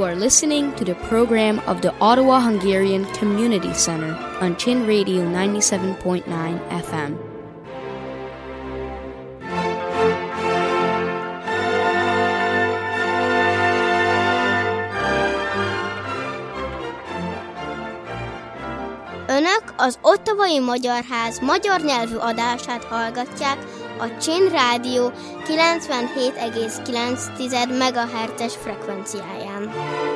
are listening to the program of the Ottawa Hungarian Community Center on Chin Radio 97.9 FM. Önök az Ottawai Magyar Ház magyar nyelvű adását hallgatják a Chin Rádió 97,9 MHz-es frekvenciáján.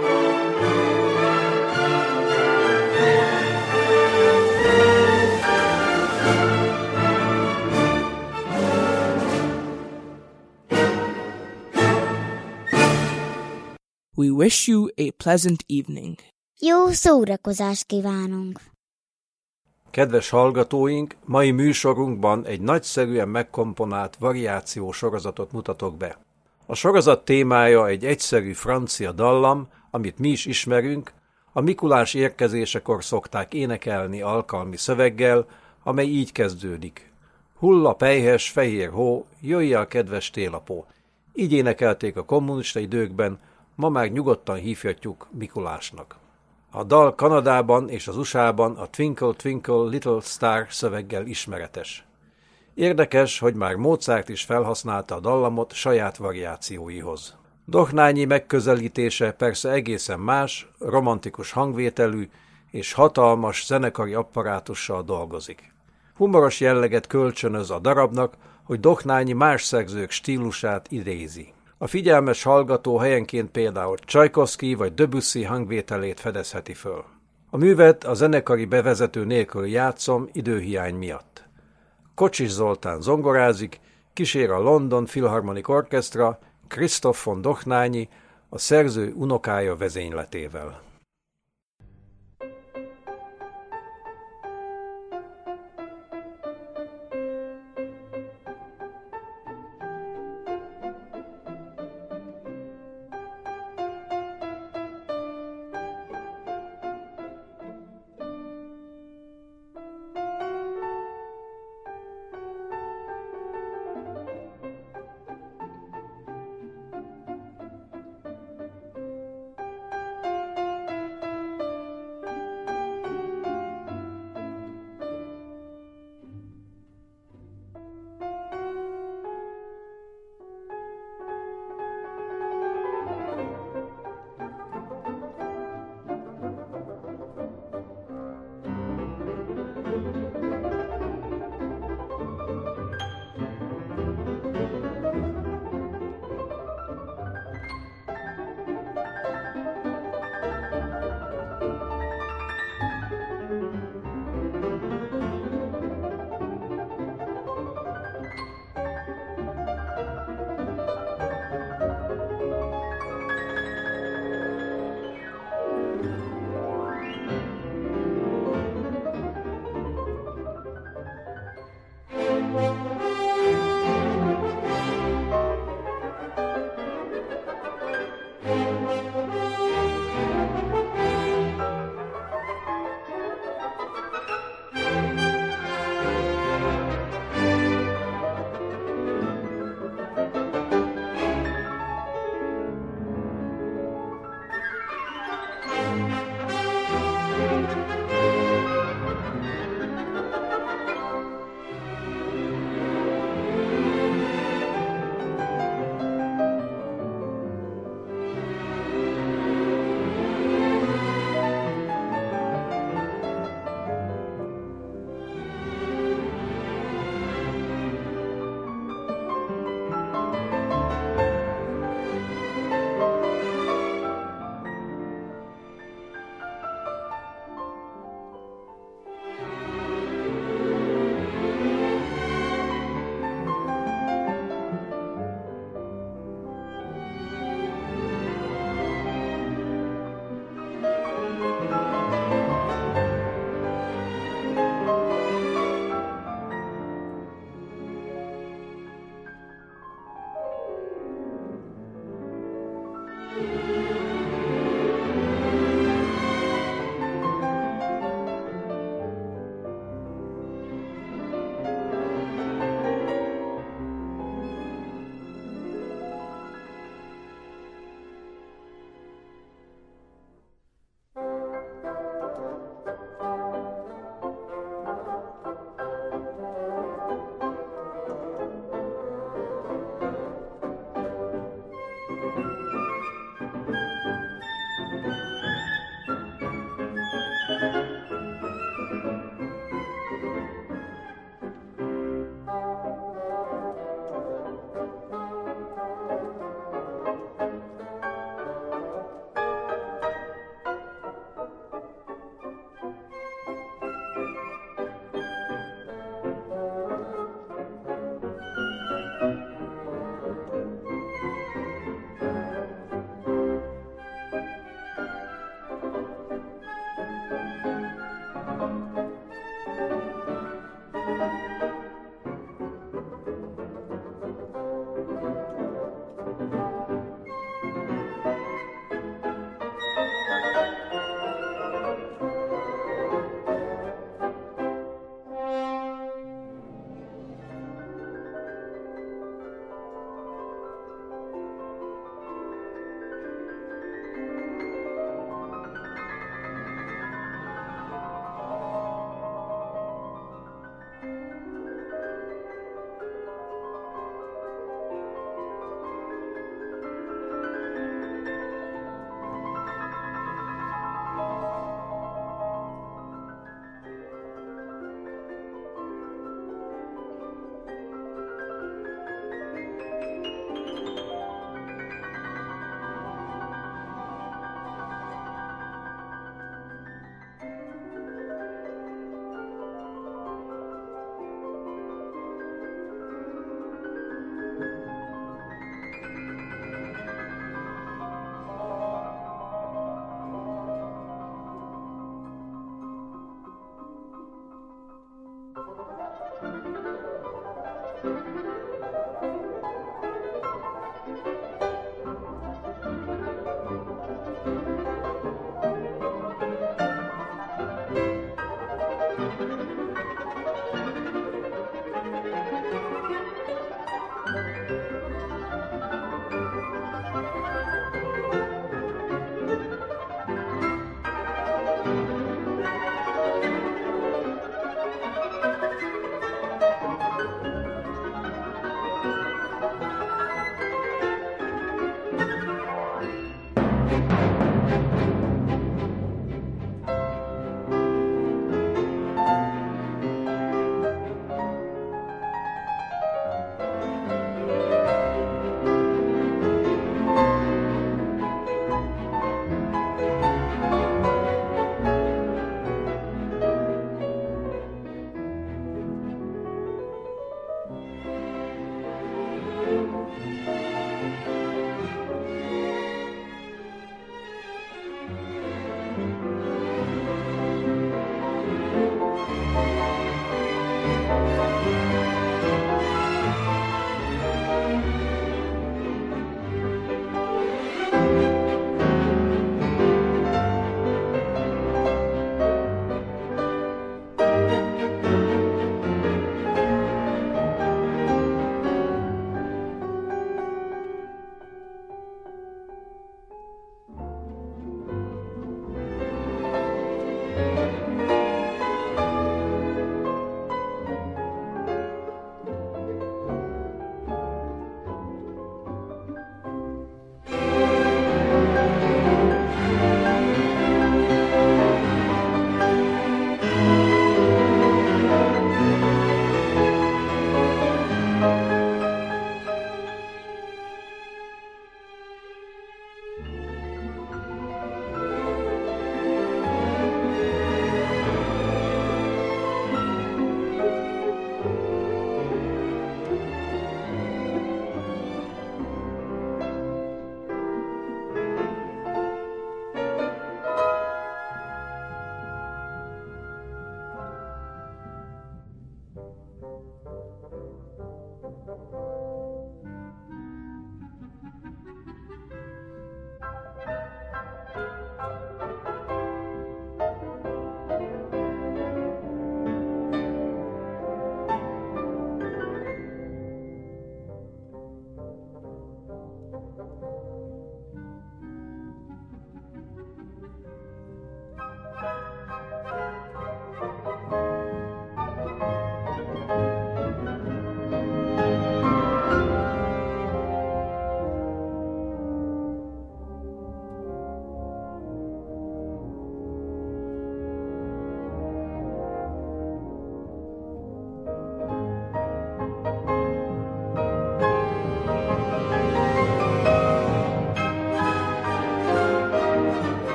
We wish you a pleasant evening. Jó szórakozást kívánunk! Kedves hallgatóink, mai műsorunkban egy nagyszerűen megkomponált variáció sorozatot mutatok be. A sorozat témája egy egyszerű francia dallam, amit mi is ismerünk, a Mikulás érkezésekor szokták énekelni alkalmi szöveggel, amely így kezdődik. Hull a pelyhes, fehér hó, jöjjel kedves télapó. Így énekelték a kommunista időkben, ma már nyugodtan hívhatjuk Mikulásnak. A dal Kanadában és az USA-ban a Twinkle Twinkle Little Star szöveggel ismeretes. Érdekes, hogy már Mozart is felhasználta a dallamot saját variációihoz. Dohnányi megközelítése persze egészen más, romantikus hangvételű és hatalmas zenekari apparátussal dolgozik. Humoros jelleget kölcsönöz a darabnak, hogy Dohnányi más szerzők stílusát idézi. A figyelmes hallgató helyenként például Csajkovszky vagy Debussy hangvételét fedezheti föl. A művet a zenekari bevezető nélkül játszom időhiány miatt. Kocsis Zoltán zongorázik, kísér a London Philharmonic Orchestra, Christoph von Dohnányi, a szerző unokája vezényletével.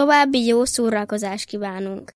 További jó szórakozást kívánunk!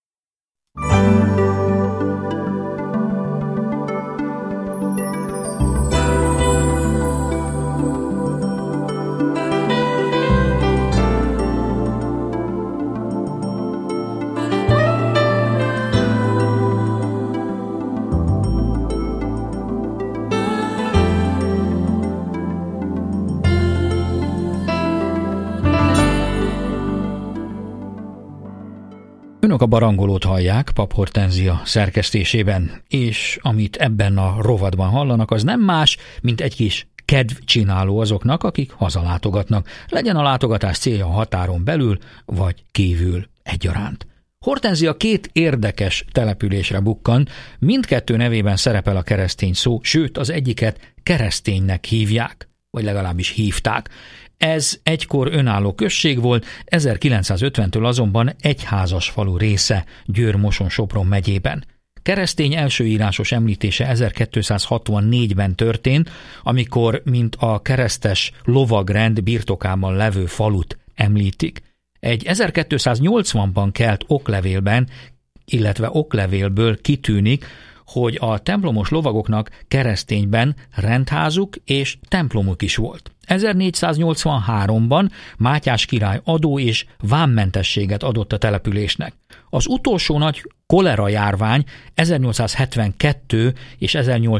Önök a Barangolót hallják Pap Hortenzia szerkesztésében, és amit ebben a rovatban hallanak, az nem más, mint egy kis kedvcsináló azoknak, akik hazalátogatnak. Legyen a látogatás célja a határon belül, vagy kívül egyaránt. Hortenzia 2 érdekes településre bukkan, mindkettő nevében szerepel a keresztény szó, sőt az egyiket kereszténynek hívják, vagy legalábbis hívták. Ez egykor önálló község volt, 1950-től azonban egyházas falu része Győr-Moson-Sopron megyében. Keresztény elsőírásos említése 1264-ben történt, amikor mint a keresztes lovagrend birtokában levő falut említik. Egy 1280-ban kelt oklevélben, illetve oklevélből kitűnik, hogy a templomos lovagoknak keresztényben rendházuk és templomuk is volt. 1483-ban Mátyás király adó és vámmentességet adott a településnek. Az utolsó nagy kolera járvány 1872 és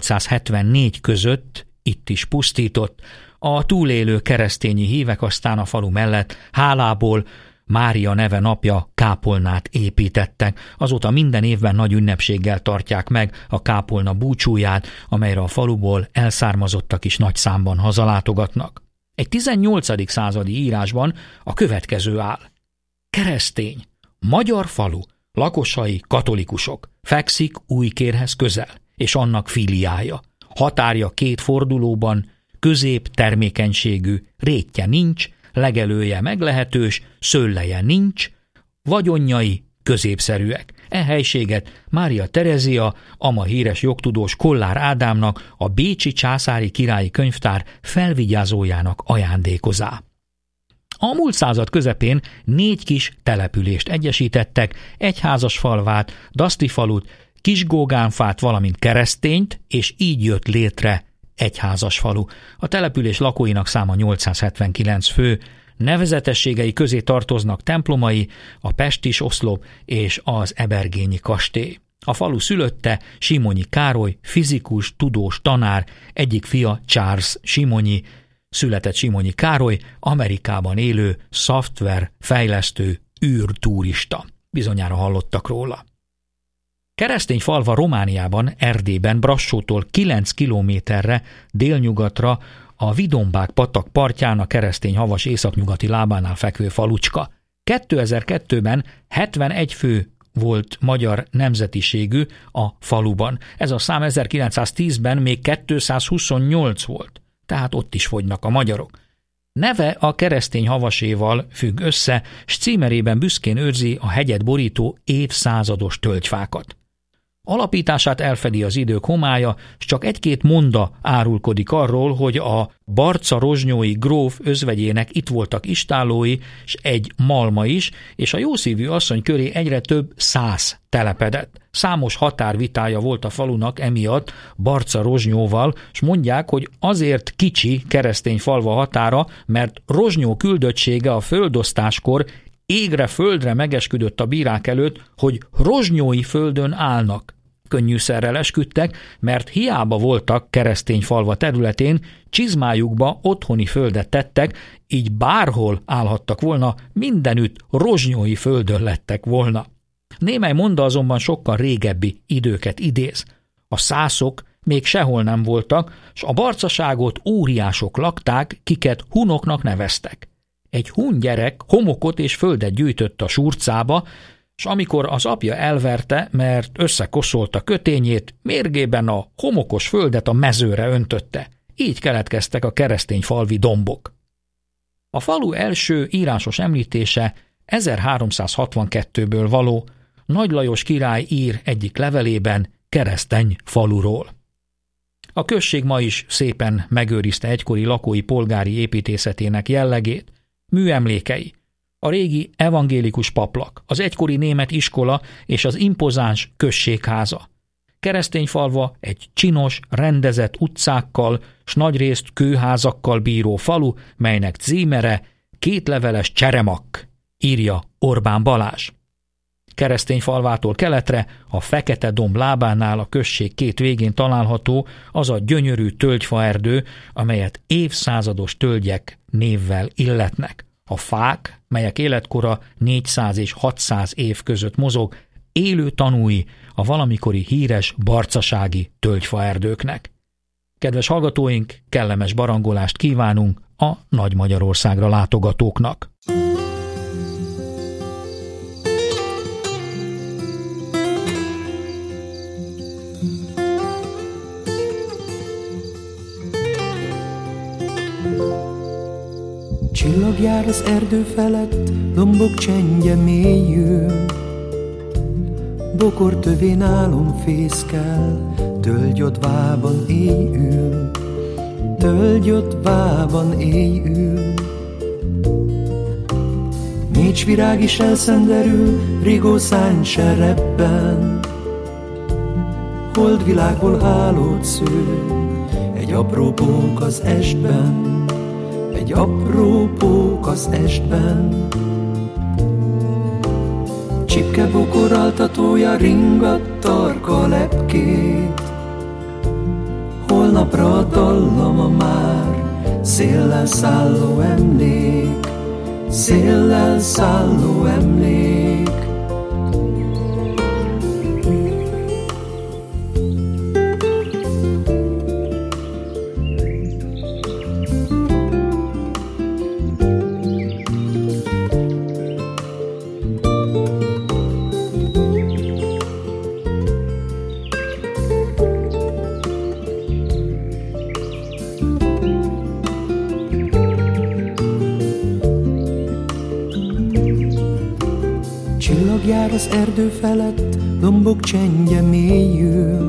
1874 között itt is pusztított. A túlélő keresztényi hívek aztán a falu mellett hálából Mária neve napja kápolnát építettek. Azóta minden évben nagy ünnepséggel tartják meg a kápolna búcsúját, amelyre a faluból elszármazottak is nagy számban hazalátogatnak. Egy 18. századi írásban a következő áll. Keresztény, magyar falu, lakosai katolikusok, fekszik Újkérhez közel, és annak filiája. Határja 2 fordulóban, közép termékenységű, rétje nincs, legelője meglehetős, szőlleje nincs, vagyonjai középszerűek. E helységet Mária Terezia, a ma híres jogtudós Kollár Ádámnak, a bécsi császári királyi könyvtár felvigyázójának ajándékozá. A múlt század közepén 4 kis települést egyesítettek, Egyházasfalvát, Dasztifalut, Kisgógánfát, valamint Keresztényt, és így jött létre Egyházasfalu. A település lakóinak száma 879 fő, nevezetességei közé tartoznak templomai, a pestis oszlop és az ebergényi kastély. A falu szülötte Simonyi Károly, fizikus, tudós, tanár, egyik fia Charles Simonyi, született Simonyi Károly, Amerikában élő szoftverfejlesztő űrturista. Bizonyára hallottak róla. Keresztényfalva Romániában, Erdélyben, Brassótól 9 kilométerre délnyugatra a Vidombák patak partján a Keresztény-havas északnyugati lábánál fekvő falucska. 2002-ben 71 fő volt magyar nemzetiségű a faluban. Ez a szám 1910-ben még 228 volt, tehát ott is fogynak a magyarok. Neve a keresztény-havaséval függ össze, s címerében büszkén őrzi a hegyet borító évszázados tölgyfákat. Alapítását elfedi az idők homálya, s csak 1-2 monda árulkodik arról, hogy a barca-rozsnyói gróf özvegyének itt voltak istállói, s egy malma is, és a jószívű asszony köré egyre több 100 telepedett. Számos határvitája volt a falunak emiatt Barca-Rozsnyóval, s mondják, hogy azért kicsi Keresztényfalva határa, mert Rozsnyó küldöttsége a földosztáskor égre földre megesküdött a bírák előtt, hogy rozsnyói földön állnak. Könnyűszerrel esküdtek, mert hiába voltak Keresztényfalva területén, csizmájukba otthoni földet tettek, így bárhol állhattak volna, mindenütt rozsnyói földön lettek volna. Némely monda azonban sokkal régebbi időket idéz. A szászok még sehol nem voltak, s a barcaságot óriások lakták, kiket hunoknak neveztek. Egy hun gyerek homokot és földet gyűjtött a surcába, s amikor az apja elverte, mert összekoszolta kötényét, mérgében a homokos földet a mezőre öntötte. Így keletkeztek a keresztényfalvi dombok. A falu első írásos említése 1362-ből való, Nagy Lajos király ír egyik levelében Kereszteny faluról. A község ma is szépen megőrizte egykori lakói polgári építészetének jellegét, műemlékei. a régi evangélikus paplak, az egykori német iskola és az impozáns községháza. Keresztényfalva egy csinos, rendezett utcákkal s nagyrészt kőházakkal bíró falu, melynek címere Kétleveles Cseremak, írja Orbán Balázs. Keresztényfalvától keletre, a Fekete domb lábánál a község két végén található az a gyönyörű tölgyfaerdő, amelyet évszázados tölgyek névvel illetnek. A fák, melyek életkora 400 és 600 év között mozog, élő tanúi a valamikori híres barcasági tölgyfaerdőknek. Kedves hallgatóink, kellemes barangolást kívánunk a Nagy Magyarországra látogatóknak! Csillag jár az erdő felett, lombok csendje mélyül, bokor tövén álom fészkel, tölgyodvában éj ül, tölgyodvában éj ül. Mécs virág is elszenderül, rigó szárny se rebben, holdvilágból hálót szül, egy apró pók az estben, egy apró pók az estben. Csipke bokoraltatója ringat tarka lepkét, holnapra a dallama már, széllel szálló emlék, széllel szálló emlék. Jár az erdő felett, lombok csendje mélyül,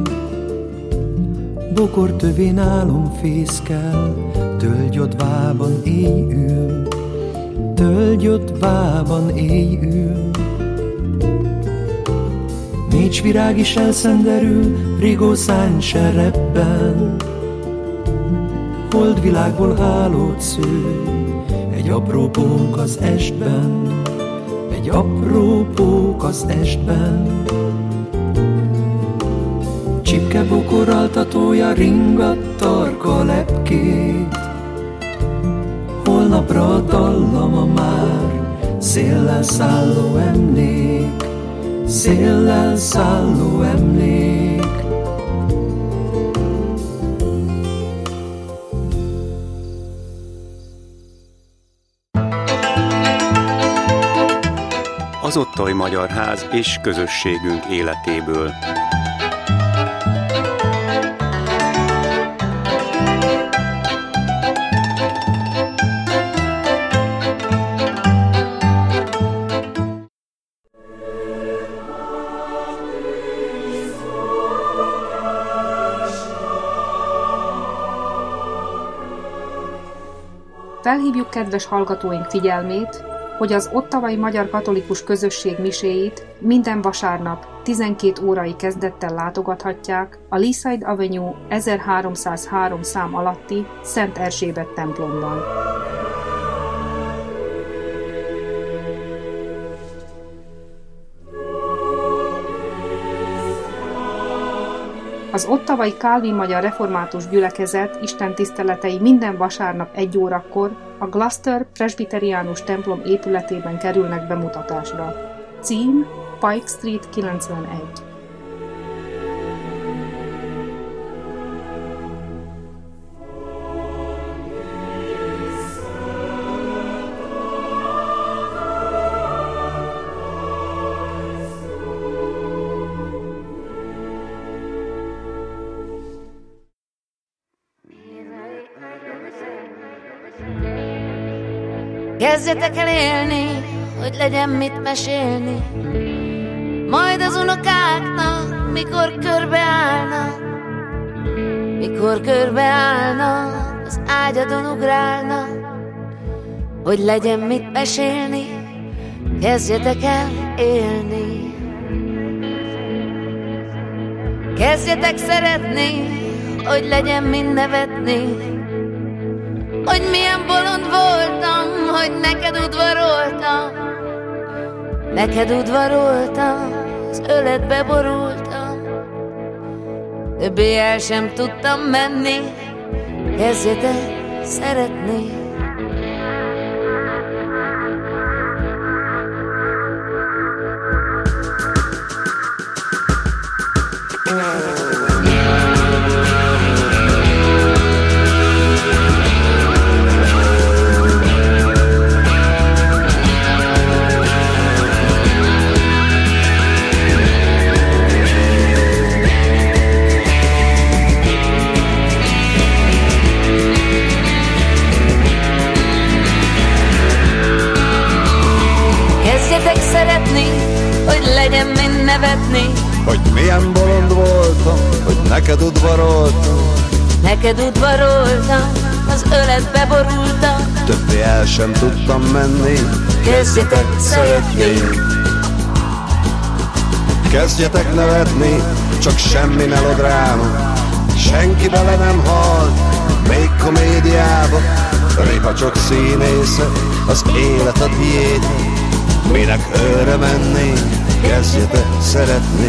bokor tövén álom fészkel, tölgyodvában éj ül, tölgyodvában éj ül. Mécs virág is elszenderül, rigó szárny se rebben, holdvilágból hálót szül, egy apró pók az estben, egy apró pók az estben. Csipke bokoraltatója ringat tarka lepkét, holnapra a dallama már, széllel szálló emlék, széllel szálló emlék. Az Otthai Magyar Ház és közösségünk életéből. Felhívjuk kedves hallgatóink figyelmét, hogy az ottawai magyar katolikus közösség miséit minden vasárnap 12 órai kezdettel látogathatják a Leaside Avenue 1303 szám alatti Szent Erzsébet templomban. Az ottawai Kálvin Magyar Református Gyülekezet istentiszteletei minden vasárnap 1 órakor a Gloucester Presbyteriánus templom épületében kerülnek bemutatásra. Cím Pike Street 91. Kezdjetek el élni, hogy legyen mit mesélni, majd az unokáknak, mikor körbeállnak, az ágyadon ugrálnak, hogy legyen mit mesélni, Kezdjetek el élni, kezdjetek szeretni, hogy legyen mind nevetni, hogy milyen bolond voltam, hogy neked udvaroltam, neked udvaroltam, az öletbe borultam, többé el sem tudtam menni, kezdjetek szeretni. Kezdjetek szeretni, hogy legyen mind nevetni, hogy milyen bolond voltam, hogy neked udvaroltam, neked udvaroltam, az öletbe borultam, többé el sem tudtam menni. Kezdjetek szeretni, kezdjetek nevetni, csak semmi melodráma, senki bele nem hal, még komédiába, ripacsok színésze, az élet a tiéd, minek őre menni, kezdjetek szeretni.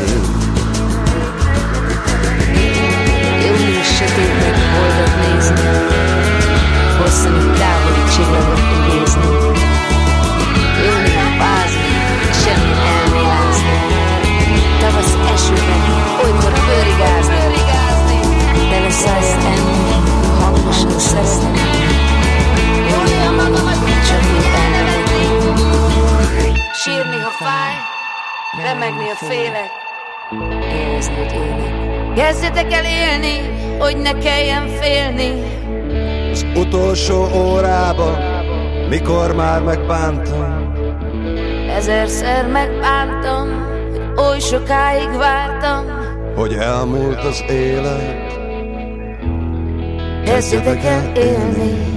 Július sötétben holdat nézni, hosszan itt távoli csillagot idézni, jólni fázni, semmi elmélázni, tavasz esőben, olykor fölrigázni, tele szájjal enni, hangosan szeretni, olyan magamat, csak mint elnevetni, sírni, ha fáj, remegni, ha félek, érezni, hogy élek. Kezdjetek el élni, hogy ne kelljen félni. Az utolsó órába, mikor már megbántam, ezerszer megbántam, hogy oly sokáig vártam, hogy elmúlt az élet. Kezdjetek el élni.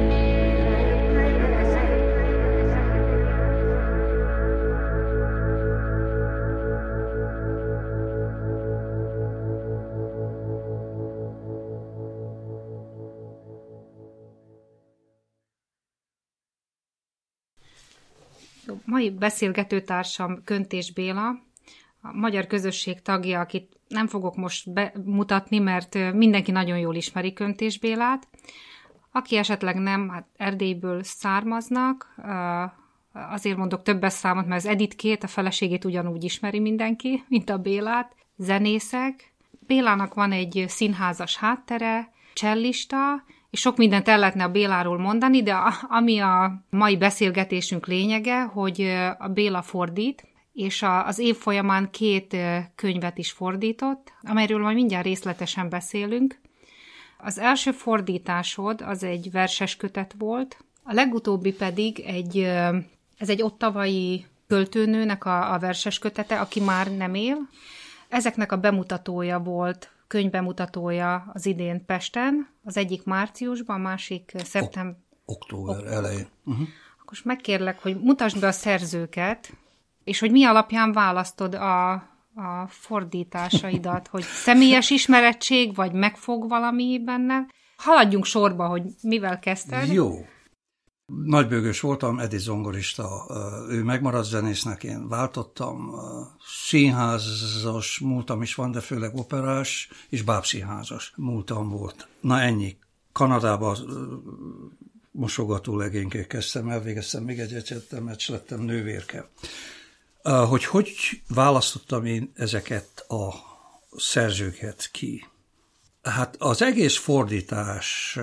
Mai beszélgetőtársam Köntés Béla, a magyar közösség tagja, akit nem fogok most bemutatni, mert mindenki nagyon jól ismeri Köntés Bélát. Aki esetleg nem, hát Erdélyből származnak, azért mondok többes számot, mert az Editkét, a feleségét ugyanúgy ismeri mindenki, mint a Bélát. Zenészek. Bélának van egy színházas háttere, csellista, és sok mindent el lehetne a Béláról mondani, de ami a mai beszélgetésünk lényege, hogy a Béla fordít, és az év folyamán 2 könyvet is fordított, amelyről majd mindjárt részletesen beszélünk. Az első fordításod az egy verses kötet volt, a legutóbbi pedig egy ottavai költőnőnek a verses kötete, aki már nem él. Ezeknek a bemutatója volt, könyvbemutatója az idén Pesten, az egyik márciusban, a másik szeptember... Október elején. Akkor most megkérlek, hogy mutasd be a szerzőket, és hogy mi alapján választod a fordításaidat, hogy személyes ismerettség, vagy megfog valami benne. Haladjunk sorba, hogy mivel kezdted. Jó. Nagybőgős voltam, Edi zongorista, ő megmaradt zenésznek, én váltottam, színházas múltam is van, de főleg operás, és bábszínházas múltam volt. Na ennyi. Kanadában mosogató legényként kezdtem, elvégeztem még egy egyetemet, és lettem nővérke. Hogy választottam én ezeket a szerzőket ki? Hát az egész fordítás,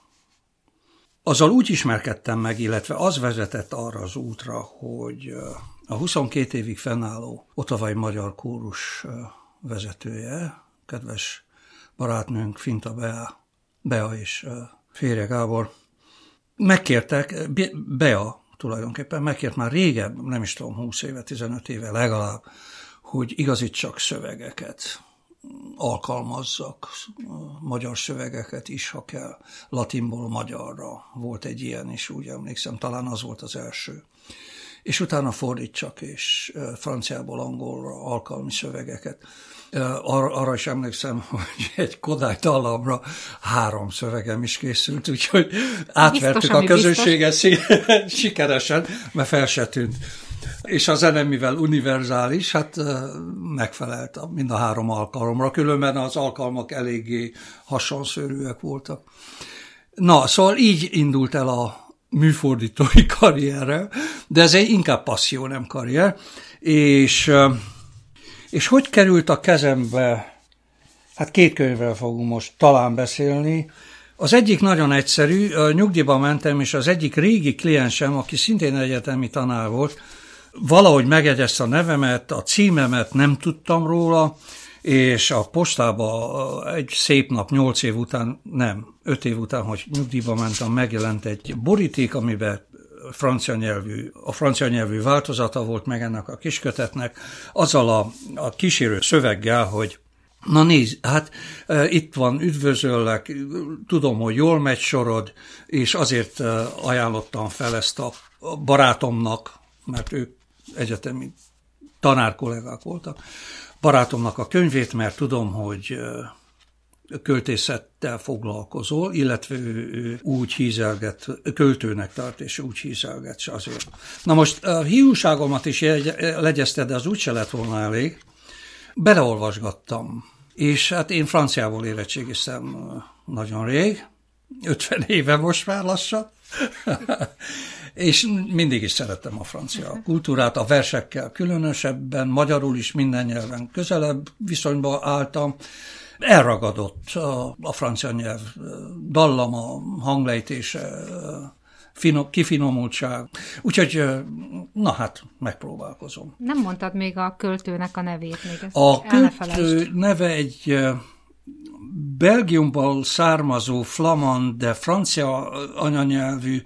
azzal úgy ismerkedtem meg, illetve az vezetett arra az útra, hogy a 22 évig fennálló Ottavai Magyar Kórus vezetője, kedves barátnőnk Finta Bea és Férje Gábor, megkértek, Bea tulajdonképpen megkért már régebb, nem is tudom, 20 éve, 15 éve legalább, hogy igazítsak szövegeket, alkalmazzak magyar szövegeket is, ha kell, latinból magyarra. Volt egy ilyen is, úgy emlékszem, talán az volt az első. és utána fordítsak, és franciából angolra alkalmi szövegeket. Arra is emlékszem, hogy egy Kodály dallamra 3 szövegem is készült, úgyhogy átvertük a közönséget sikeresen, mert fel se tűnt. És a zene, mivel univerzális, hát megfelelt mind a 3 alkalomra, különben az alkalmak eléggé hasonszörűek voltak. Na, szóval így indult el a műfordítói karrierre, de ez inkább passzió, nem karrier. És hogy került a kezembe? Hát 2 könyvről fogunk most talán beszélni. Az egyik nagyon egyszerű, nyugdíjba mentem, és az egyik régi kliensem, aki szintén egyetemi tanár volt, valahogy megjegyezte a nevemet, a címemet nem tudtam róla, és a postába egy szép nap, 5 év után, hogy nyugdíjba mentem, megjelent egy boríték, amiben a francia nyelvű változata volt meg ennek a kiskötetnek, azzal a kísérő szöveggel, hogy na nézd, hát itt van, üdvözöllek, tudom, hogy jól megy sorod, és azért ajánlottam fel ezt a barátomnak, mert ők egyetemi tanárkollégák voltak, barátomnak a könyvét, mert tudom, hogy költészettel foglalkozol, illetve ő úgy hízelget, költőnek tart, és úgy hízelget se azért. Na most a hiúságomat is legyezte, de az úgyse lett volna elég. Beleolvasgattam, és hát én franciából érettségiztem nagyon rég, 50 éve most már lassan, és mindig is szerettem a francia kultúrát, a versekkel különösebben, magyarul is minden nyelven közelebb viszonyba álltam. Elragadott a francia nyelv dallama, hanglejtése, kifinomultság. Úgyhogy, na hát, megpróbálkozom. Nem mondtad még a költőnek a nevét. Még a költő neve egy Belgiumból származó flamand, de francia anyanyelvű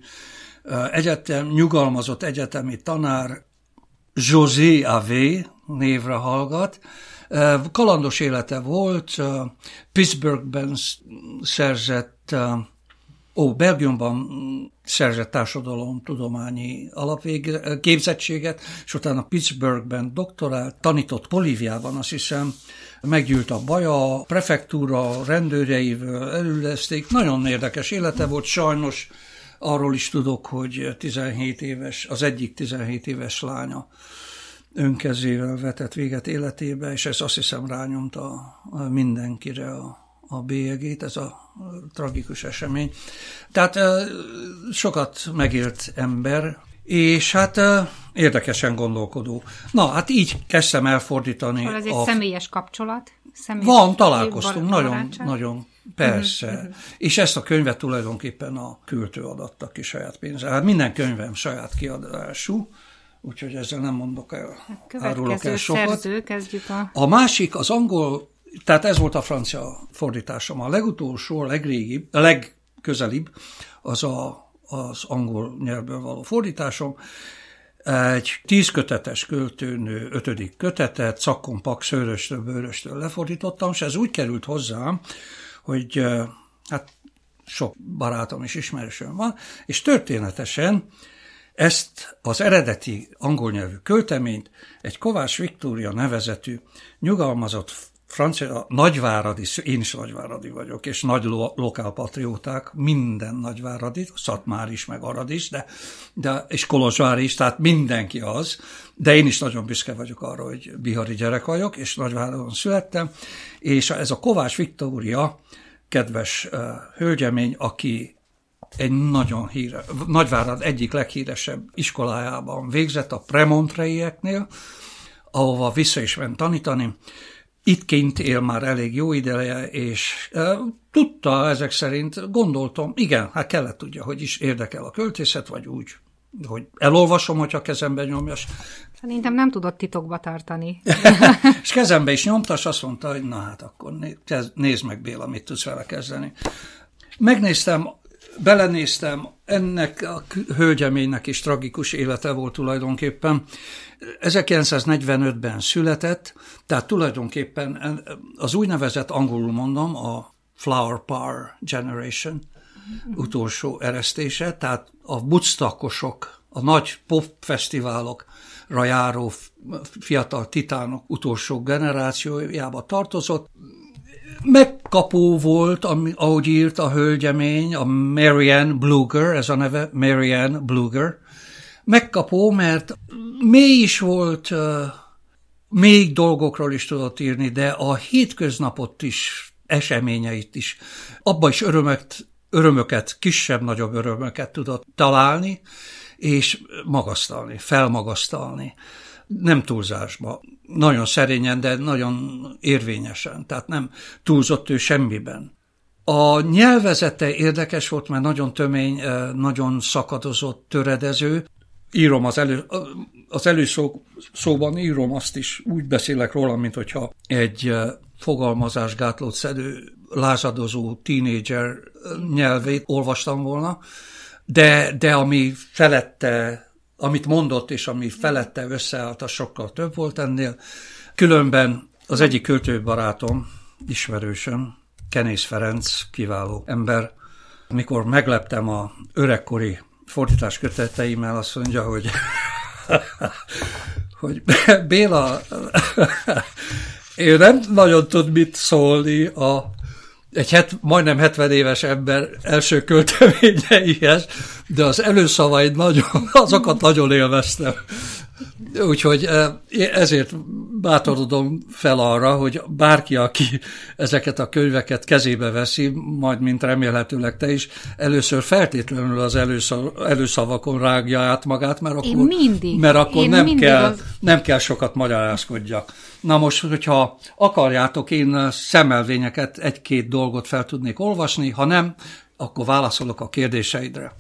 nyugalmazott egyetemi tanár, José Avé névre hallgat. Kalandos élete volt, Pittsburghben szerzett, Belgiumban szerzett társadalomtudományi alapképzettséget, és utána Pittsburghben doktorált, tanított Bolíviában, azt hiszem, meggyűlt a baja, a prefektúra rendőreivel elüldezték. Nagyon érdekes élete volt, sajnos arról is tudok, hogy 17 éves, az egyik 17 éves lánya önkezével vetett véget életébe, és ez azt hiszem rányomta mindenkire a bélyegét, ez a tragikus esemény. Tehát sokat megélt ember, és hát érdekesen gondolkodó. Na, hát így kezdtem elfordítani. Ez egy személyes kapcsolat? Van, találkoztunk, nagyon, persze. És ezt a könyvet tulajdonképpen a költő adatta ki saját pénzzel. Hát minden könyvem saját kiadású, úgyhogy ezzel nem mondok el, árulok el sokat. Szerző, kezdjük a másik, az angol, tehát ez volt a francia fordításom. A legutolsó, a legközelibb, az angol nyelvből való fordításom. Egy 10 kötetes költőnő 5. kötetet Cakkon Pak Szőröstől, Bőröstől lefordítottam, és ez úgy került hozzám, hogy hát sok barátom és ismerősöm van, és történetesen ezt az eredeti angol nyelvű költeményt egy Kovács Viktória nevezetű nyugalmazott francia, nagyváradi, én is nagyváradi vagyok, és nagy lokálpatrióták, minden nagyváradi, Szatmár is, meg Arad is, de és Kolozsvár is, tehát mindenki az, de én is nagyon büszke vagyok arra, hogy bihari gyerek vagyok, és Nagyváradon születtem, és ez a Kovács Viktória, kedves hölgyemény, aki egy nagyon Nagyvárad egyik leghíresebb iskolájában végzett, a Premontraieknél, ahova vissza is ment tanítani. Itt kint él már elég jó ideje, és tudta ezek szerint, gondoltam, igen, hát kellett tudja, hogy is érdekel a költészet, vagy úgy, hogy elolvasom, hogyha kezembe nyomja. Szerintem nem tudott titokba tartani. És kezembe is nyomta, és azt mondta, hogy na hát akkor nézd meg, Béla, mit tudsz vele kezdeni. Megnéztem, belenéztem, ennek a hölgyeménynek is tragikus élete volt tulajdonképpen. 1945-ben született, tehát tulajdonképpen az úgynevezett, angolul mondom, a Flower Power Generation utolsó eresztése, tehát a Woodstockosok, a nagy popfesztiválokra járó fiatal titánok utolsó generációjába tartozott. Megkapó volt, ahogy írt a hölgyemény, a Marianne Bluger, ez a neve, Marianne Bluger. Megkapó, mert mély is volt, még dolgokról is tudott írni, de a hétköznapot is, eseményeit is, abba is örömöket, kisebb-nagyobb örömöket tudott találni, és magasztalni, felmagasztalni. Nem túlzásba, nagyon szerényen, de nagyon érvényesen, tehát nem túlzott ő semmiben. A nyelvezete érdekes volt, mert nagyon tömény, nagyon szakadozott, töredező. Írom az előszóban írom azt is, úgy beszélek róla, mint hogyha egy fogalmazásgátlót szedő, lázadozó tínédzser nyelvét olvastam volna, de ami felette, amit mondott, és ami felette összeállt, az sokkal több volt ennél. Különben az egyik költőbarátom, ismerősöm, Kenész Ferenc, kiváló ember, mikor megleptem a öregkori fordítás köteteimmel, azt mondja, hogy Béla, ő nem nagyon tud mit szólni egy majdnem 70 éves ember első költeményeihez, de az előszavaid azokat nagyon élveztem. Úgyhogy ezért bátorodom fel arra, hogy bárki, aki ezeket a könyveket kezébe veszi, majd mint remélhetőleg te is, először feltétlenül az előszavakon rágja át magát, mert akkor nem kell sokat magyarázkodjak. Na most, hogyha akarjátok, én szemelvényeket, egy-két dolgot fel tudnék olvasni, ha nem, akkor válaszolok a kérdéseidre.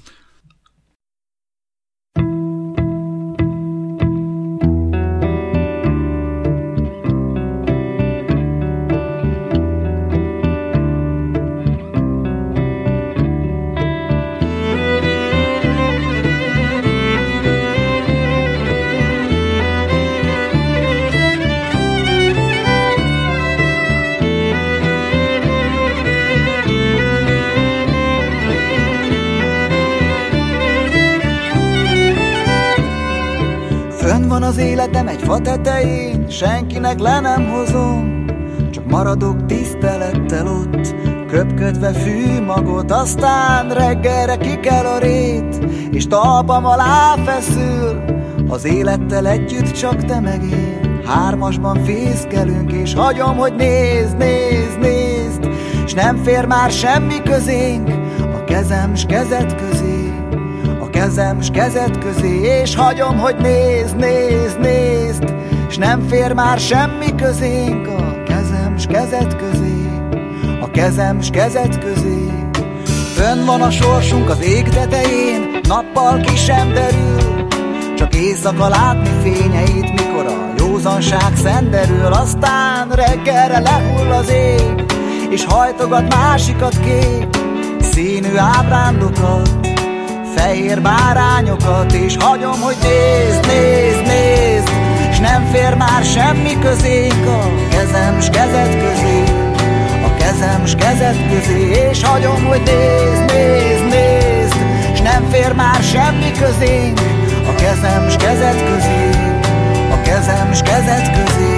Van az életem egy fa tetején, senkinek le nem hozom, csak maradok tisztelettel ott, köpködve fűmagot, aztán reggelre kikel a rét, és talpam alá feszül, az élettel együtt csak te meg én. Hármasban fészkelünk, és hagyom, hogy nézd, s nem fér már semmi közénk, a kezem s kezed közé. Kezem s kezed közé, és hagyom, hogy nézd, s nem fér már semmi közénk, a kezem s kezed közé, a kezem s kezed közé. Fönn van a sorsunk az ég tetején, nappal ki sem derül, csak éjszaka látni fényeit, mikor a józanság szenderül, aztán reggelre lehull az ég, és hajtogat másikat kék, színű ábrándokat, fehér bárányokat, és hagyom, hogy nézd, s nem fér már semmi közénk, a kezem s kezed közé, a kezem s kezed közé, és hagyom, hogy nézd, s nem fér már semmi közénk, a kezem s kezed közé, a kezem s kezed közé.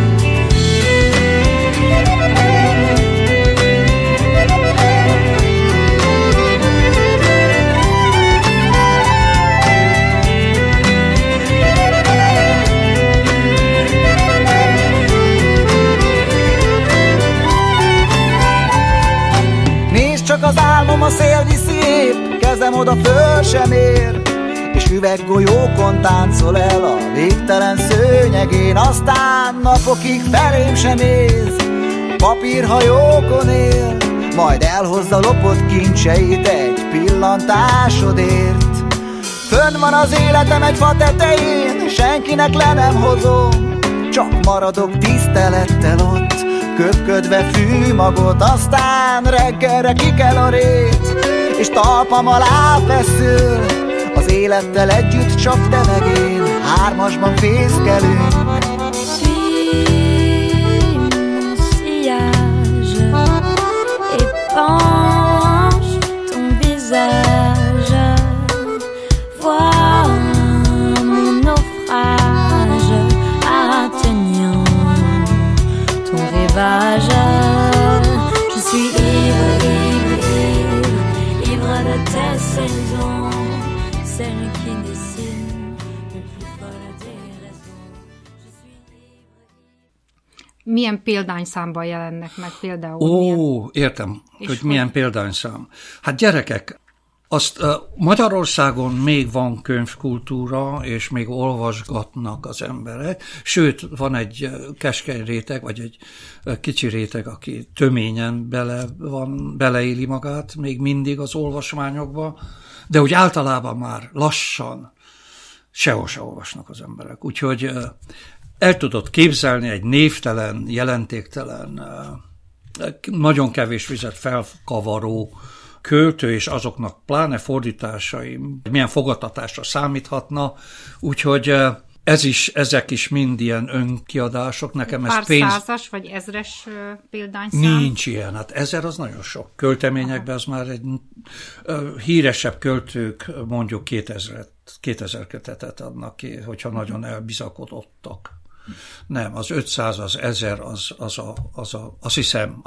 Csak az álmom a szél viszi épp, kezem oda föl sem ér, és üveggolyókon táncol el a végtelen szőnyegén, aztán napokig felém sem néz, papírhajókon él, majd elhozza lopott kincseit egy pillantásodért. Fönn van az életem egy fa tetején, senkinek le nem hozom, csak maradok tisztelettel ott, köpködve fűmagot, aztán reggelre kikel a rét, és talpam alá feszül, az élettel együtt csak te meg én, hármasban fészkelünk. Ton visage, vois ravageur. Je suis ivre, ivre, ivre, ivre de tes saisons, celle qui dessine le plus folle des raisons. Je suis ivre. Milyen példányszámban jelennek meg például? Értem, hogy milyen példányszám. Hát gyerekek, azt Magyarországon még van könyvkultúra, és még olvasgatnak az emberek, sőt, van egy keskeny réteg, vagy egy kicsi réteg, aki töményen beleéli magát még mindig az olvasmányokba, de úgy általában már lassan sehol se olvasnak az emberek. Úgyhogy el tudod képzelni egy névtelen, jelentéktelen, nagyon kevés vizet felkavaró költő, és azoknak pláne fordításai milyen fogadtatásra számíthatna, úgyhogy ezek is mind ilyen önkiadások. Nekem ez százas vagy ezres példányszám? Nincs ilyen, hát 1000 az nagyon sok. Költeményekben az már egy híresebb költők mondjuk 2000 kötetet adnak ki, hogyha nagyon elbizakodottak. Nem, az 500, az 1000, azt hiszem,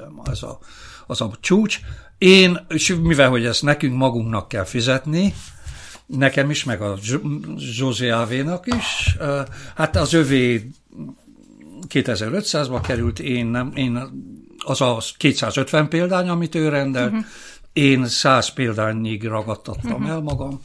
az a csúcs. Én, mivel hogy ezt nekünk magunknak kell fizetni, nekem is, meg a José Avénak is, hát az övé 2500-ba került, én az a 250 példány, amit ő rendelt, én 100 példányig ragadtattam el magam.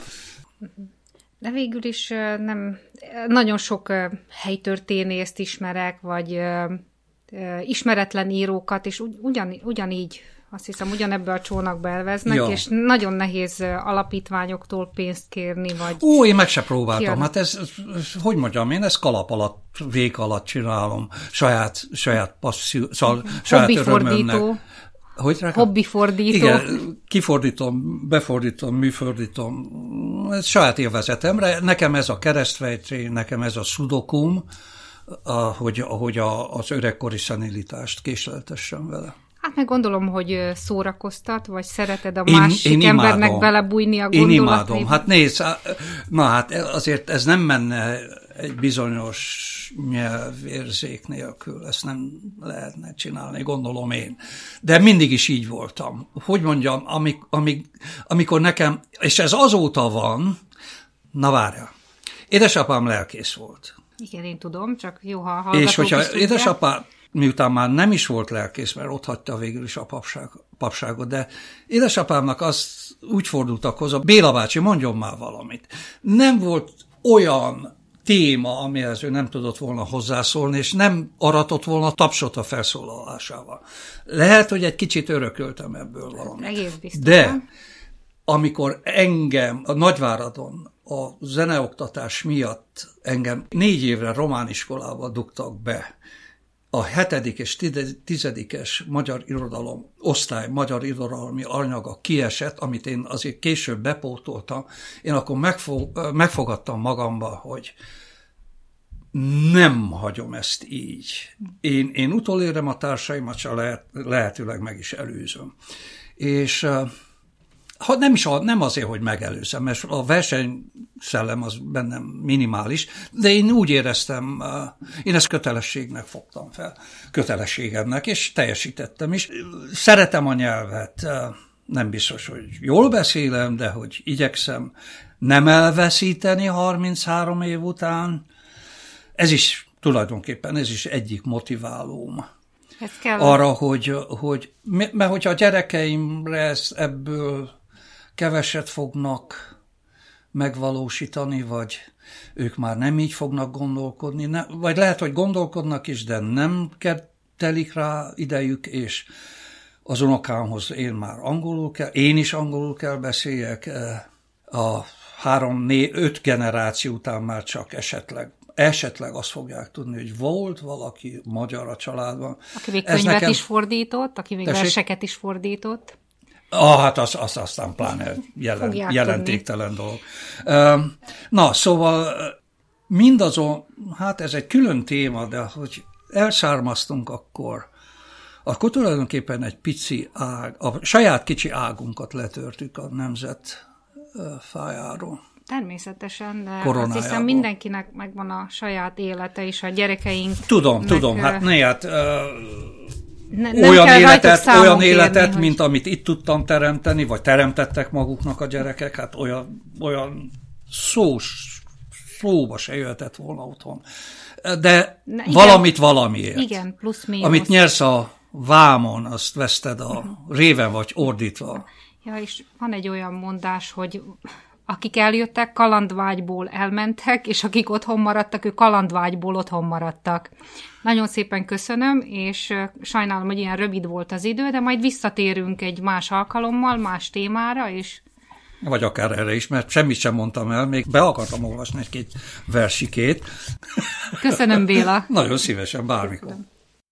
De végül is nem nagyon sok helytörténészt ismerek, vagy ismeretlen írókat, és ugyanígy, azt hiszem, ugyanebbe a csónakba elveznek, és nagyon nehéz alapítványoktól pénzt kérni, vagy... Én meg se próbáltam. Hát ez, hogy mondjam, én ezt kalap alatt, vég alatt csinálom, saját passzív, saját örömömnek. Hobbifordító. Igen, kifordítom, befordítom, műfordítom, ez saját élvezetemre. Nekem ez a keresztvejtré, nekem ez a szudokum, ahogy az öregkori szenilitást késleltessem vele. Hát meg gondolom, hogy szórakoztat, vagy szereted a másik embernek belebújni a gondolataiba. Én imádom. Hát nézd, hát azért ez nem menne egy bizonyos nyelvérzék nélkül, ezt nem lehetne csinálni, gondolom én. De mindig is így voltam. Hogy mondjam, amikor nekem, és ez azóta van, na várja, édesapám lelkész volt. Igen, én tudom, csak jó, ha hallgatók. És hogyha édesapám, miután már nem is volt lelkész, mert ott hagyta végül is a papságot, de édesapámnak azt úgy fordultak hozzá, Béla bácsi, mondjon már valamit. Nem volt olyan téma, amihez ő nem tudott volna hozzászólni, és nem aratott volna tapsot a felszólalásával. Lehet, hogy egy kicsit örököltem ebből valamit. Egész biztos. De amikor engem a Nagyváradon a zeneoktatás miatt engem 4 évre román iskolába dugtak be, a 7. és 10. magyar irodalom osztály, magyar irodalmi anyaga kiesett, amit én azért később bepótoltam, én akkor megfogadtam magamba, hogy nem hagyom ezt így. Én utolérem a társaimat, csak lehetőleg meg is előzöm. És nem azért, hogy megelőzem, mert a versenyszellem az bennem minimális, de én úgy éreztem, én ezt kötelességnek fogtam fel, kötelességemnek, és teljesítettem is. Szeretem a nyelvet, nem biztos, hogy jól beszélem, de hogy igyekszem nem elveszíteni 33 év után. Ez is tulajdonképpen, ez is egyik motiválóm. Arra, mert hogyha a gyerekeimre ebből keveset fognak megvalósítani, vagy ők már nem így fognak gondolkodni, vagy lehet, hogy gondolkodnak is, de nem telik rá idejük, és az unokámhoz én is angolul kell beszéljek, a 3-4-5 generáció után már csak esetleg azt fogják tudni, hogy volt valaki magyar a családban. Aki még könyvet is fordított, aki még verseket is fordított. Hát az aztán pláne jelentéktelen dolog. Na, szóval mindazon, hát ez egy külön téma, de hogy elszármaztunk akkor tulajdonképpen egy pici ág, a saját kicsi águnkat letörtük a nemzet fájáról. Természetesen, de azt hiszem mindenkinek megvan a saját élete és a gyerekeink. Tudom, hát olyan életet, mint amit itt tudtam teremteni, vagy teremtettek maguknak a gyerekek, hát olyan szóba se jöhetett volna otthon. De valamit valamiért. Igen, plusz-mínusz. Amit nyersz a vámon, azt veszted a réven vagy ordítva. Ja, és van egy olyan mondás, hogy akik eljöttek, kalandvágyból elmentek, és akik otthon maradtak, ők kalandvágyból otthon maradtak. Nagyon szépen köszönöm, és sajnálom, hogy ilyen rövid volt az idő, de majd visszatérünk egy más alkalommal, más témára, és... Vagy akár erre is, mert semmit sem mondtam el, még be akartam olvasni egy-két versikét. Köszönöm, Béla. Nagyon szívesen, bármikor. Köszönöm.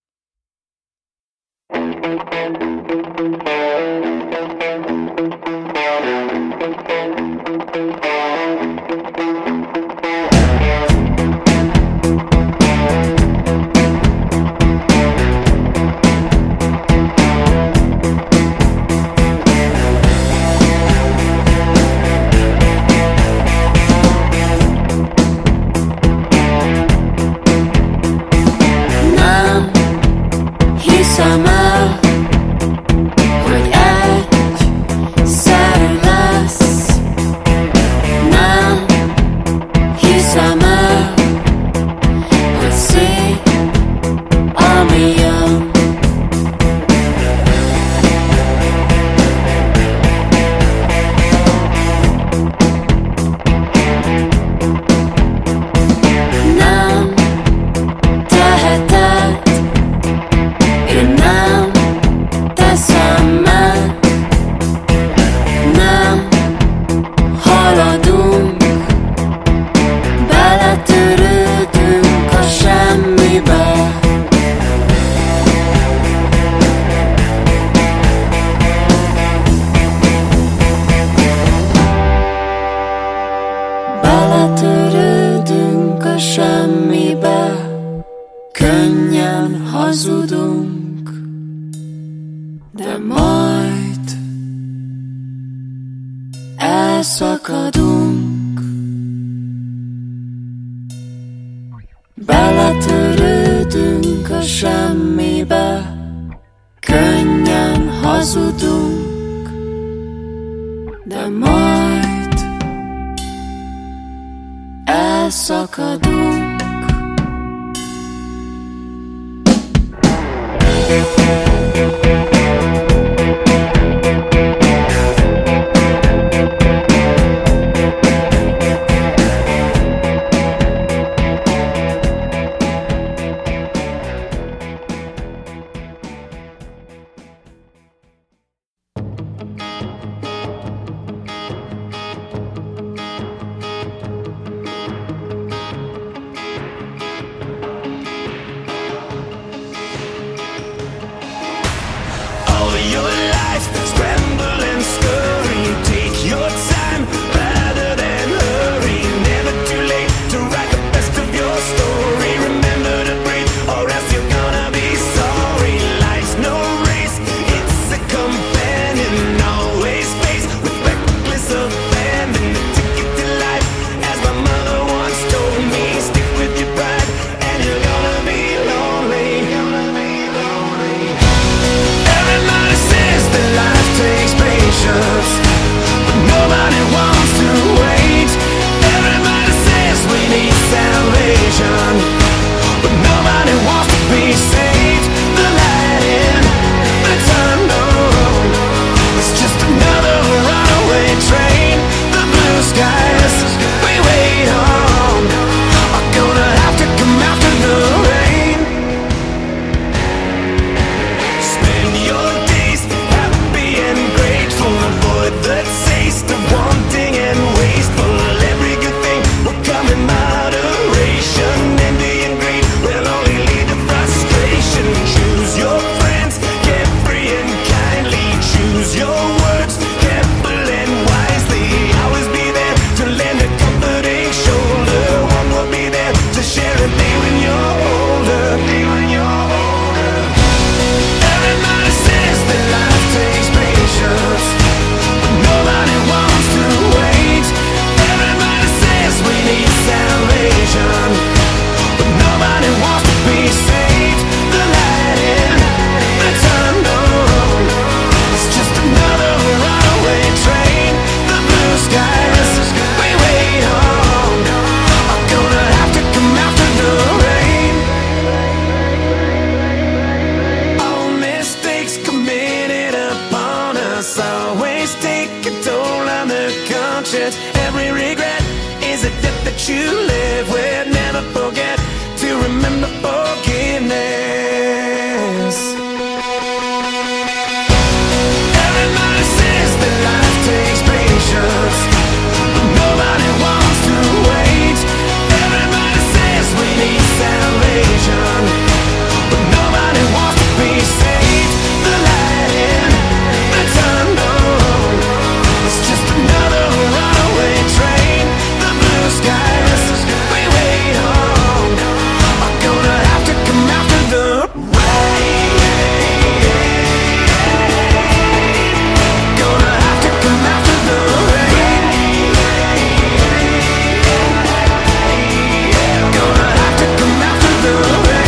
elszakadunk, beletörődünk a semmibe, könnyen hazudunk, de majd elszakadunk. this. Everybody says that life takes patience, but nobody wants to wait. Everybody says we need salvation, but nobody wants to be saved. The light in the tunnel, it's just another runaway train. The blue skies we wait on are gonna have to come after the rain. Gonna have to come after the rain. Gonna have to come after the rain.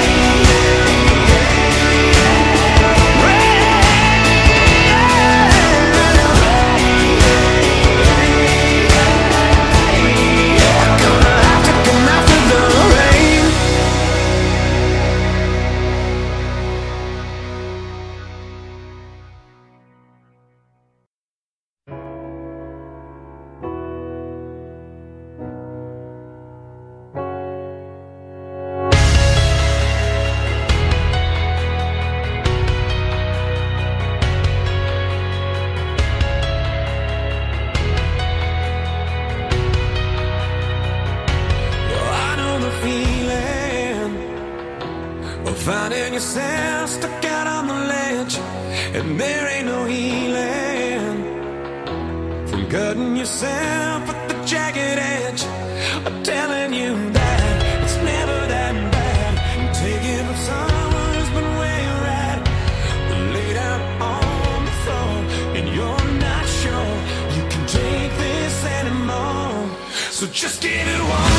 Finding yourself stuck out on the ledge, and there ain't no healing from cutting yourself at the jagged edge. I'm telling you that it's never that bad. I'm taking up someone who's been where you're at, laid out on the floor, and you're not sure you can take this anymore. So just give it one.